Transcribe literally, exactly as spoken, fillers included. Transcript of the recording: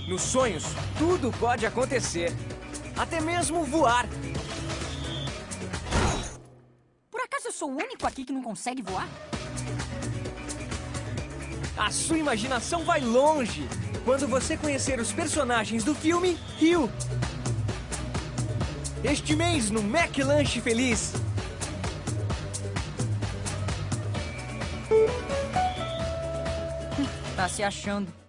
Nos sonhos, tudo pode acontecer. Até mesmo voar. Por acaso eu sou o único aqui que não consegue voar? A sua imaginação vai longe quando você conhecer os personagens do filme Rio. Este mês no McLanche Feliz. Tá se achando.